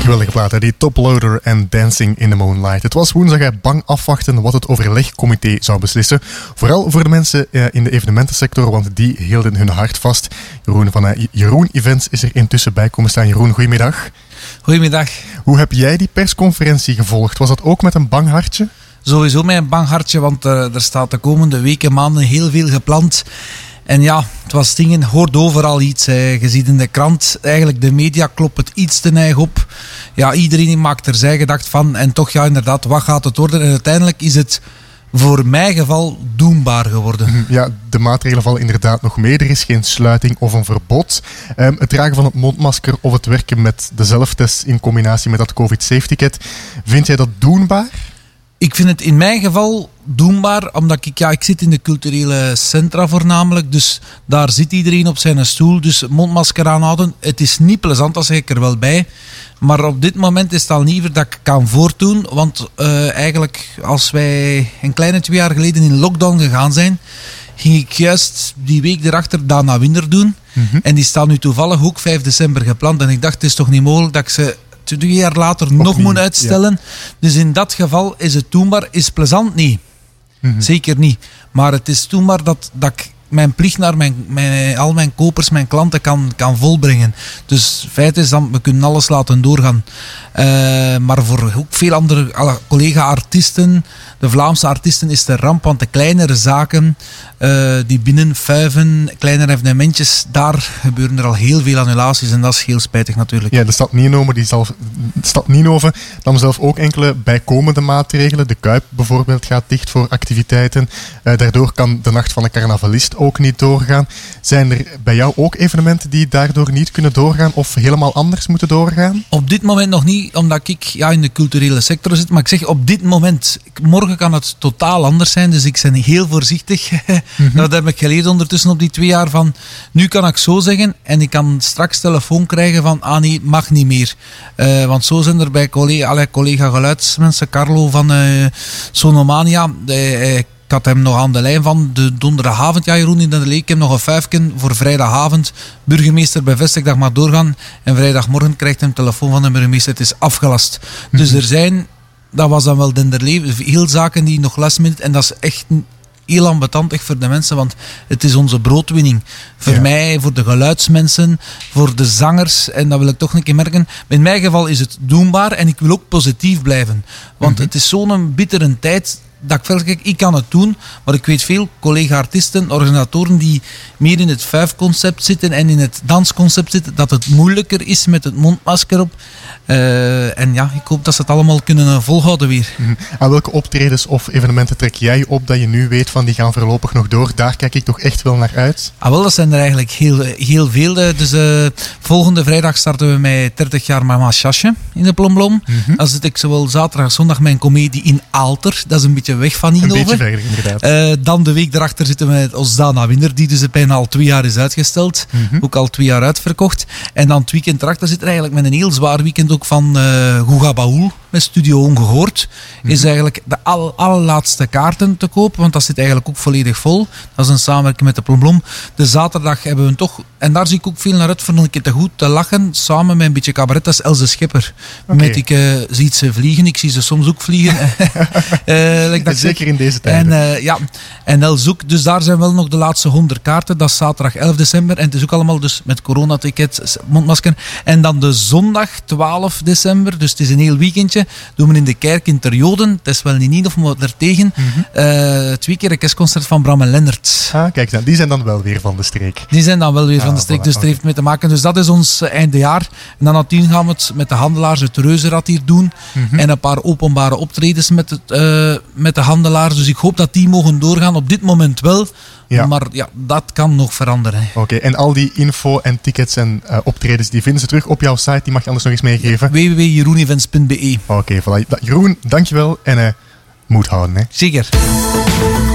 Geweldige plaat, hè? Die Toploader en Dancing in the Moonlight. Het was woensdag bang afwachten wat het overlegcomité zou beslissen. Vooral voor de mensen in de evenementensector, want die hielden hun hart vast. Jeroen van Jeroen Events is er intussen bij komen staan. Jeroen, goedemiddag. Goedemiddag. Hoe heb jij die persconferentie gevolgd? Was dat ook met een bang hartje? Sowieso met een bang hartje, want er staat de komende weken, maanden heel veel gepland. En ja, het was dingen, hoort overal iets. Je ziet in de krant, eigenlijk de media klopt het iets te neig op. Ja, iedereen maakt er zijn gedacht van. En toch, ja, inderdaad, wat gaat het worden? En uiteindelijk is het voor mijn geval doenbaar geworden. Ja, de maatregelen vallen inderdaad nog mee. Er is geen sluiting of een verbod. Het dragen van het mondmasker of het werken met de zelftest in combinatie met dat COVID-safety-kit. Vind jij dat doenbaar? Ik vind het in mijn geval doenbaar, omdat ik zit in de culturele centra voornamelijk, dus daar zit iedereen op zijn stoel, dus mondmasker aanhouden. Het is niet plezant, dat zeg ik er wel bij, maar op dit moment is het al liever dat ik kan voortdoen, want eigenlijk als wij een kleine 2 jaar geleden in lockdown gegaan zijn, ging ik juist die week erachter Dana Winder doen. En die staat nu toevallig ook 5 december gepland en ik dacht, het is toch niet mogelijk dat ik ze 2 jaar later nog moet uitstellen. Ja. Dus in dat geval is het doenbaar. Is plezant? Nee. Zeker niet. Maar het is doenbaar dat ik mijn plicht naar al mijn kopers, mijn klanten kan volbrengen. Dus het feit is dat we kunnen alles laten doorgaan. Maar voor ook veel andere collega-artiesten, de Vlaamse artiesten, is de ramp. Want de kleinere zaken die binnenfuiven, kleinere evenementjes, daar gebeuren er al heel veel annulaties. En dat is heel spijtig natuurlijk. Ja, de stad Nienhoven nam zelf ook enkele bijkomende maatregelen. De Kuip bijvoorbeeld gaat dicht voor activiteiten. Daardoor kan de nacht van de carnavalist ook niet doorgaan. Zijn er bij jou ook evenementen die daardoor niet kunnen doorgaan of helemaal anders moeten doorgaan? Op dit moment nog niet, omdat ik in de culturele sector zit. Maar ik zeg op dit moment, morgen kan het totaal anders zijn. Dus ik ben heel voorzichtig. Dat heb ik geleerd ondertussen op die 2 jaar. Van, nu kan ik zo zeggen en ik kan straks telefoon krijgen van nee, mag niet meer. Want zo zijn er bij collega geluidsmensen, Carlo van Sonomania. Ik had hem nog aan de lijn van de donderdagavond. Ja, Jeroen, in de leek. Ik heb nog een 5 voor vrijdagavand. Burgemeester bevestigt, dat mag doorgaan. En vrijdagmorgen krijgt hij een telefoon van de burgemeester. Het is afgelast. Dus er zijn, dat was dan wel denderleven, heel zaken die nog last minute. En dat is echt heel ambetantig voor de mensen, want het is onze broodwinning. Voor mij, voor de geluidsmensen, voor de zangers. En dat wil ik toch een keer merken. In mijn geval is het doenbaar en ik wil ook positief blijven. Want het is zo'n bittere tijd dat ik kan het doen, maar ik weet veel collega-artiesten, organisatoren die meer in het vuifconcept zitten en in het dansconcept zitten, dat het moeilijker is met het mondmasker op. En ja, ik hoop dat ze het allemaal kunnen volhouden weer. Aan welke optredens of evenementen trek jij op dat je nu weet van die gaan voorlopig nog door? Daar kijk ik toch echt wel naar uit? Wel, dat zijn er eigenlijk heel veel. Dus volgende vrijdag starten we met 30 jaar Mama Chasje in de Plomblom. Dan zit ik zowel zaterdag en zondag mijn comedie in Aalter. Dat is een beetje weg van Nienhoven. Een beetje verder, inderdaad. Dan de week daarachter zitten we met ons Dana Winder, die dus bijna al 2 jaar is uitgesteld. Ook al 2 jaar uitverkocht. En dan het weekend daarachter zit er eigenlijk met een heel zwaar weekend ook van Guga Baul met Studio Ongehoord. Is eigenlijk de allerlaatste kaarten te koop, want dat zit eigenlijk ook volledig vol. Dat is een samenwerking met de Plomblom. De zaterdag hebben we toch, en daar zie ik ook veel naar uit, voor een keer te goed te lachen, samen met een beetje cabaret, dat is Else Schipper. Met ik zie ze vliegen, ik zie ze soms ook vliegen. Zeker in deze tijd. En Els ook, dus daar zijn wel nog de laatste 100 kaarten. Dat is zaterdag 11 december en het is ook allemaal dus met coronaticket, mondmasker. En dan de zondag 12 december, dus het is een heel weekendje, doen we in de kerk in Terjoden. Het is wel niet of we er tegen. 2 keer een kerstconcert van Bram en Lennart. Kijk dan, die zijn dan wel weer van de streek. Die zijn dan wel weer van de streek, dus het heeft mee te maken. Dus dat is ons eindejaar. En dan nadien gaan we het met de handelaars, het Reuzenrad hier doen. En een paar openbare optredens met de handelaars. Dus ik hoop dat die mogen doorgaan. Op dit moment wel. Ja. Maar ja, dat kan nog veranderen. Oké, en al die info en tickets en optredens, die vinden ze terug op jouw site. Die mag je anders nog eens meegeven. www.jeroenevents.be. Oké, voilà. Jeroen, dankjewel en moed houden. Hè. Zeker.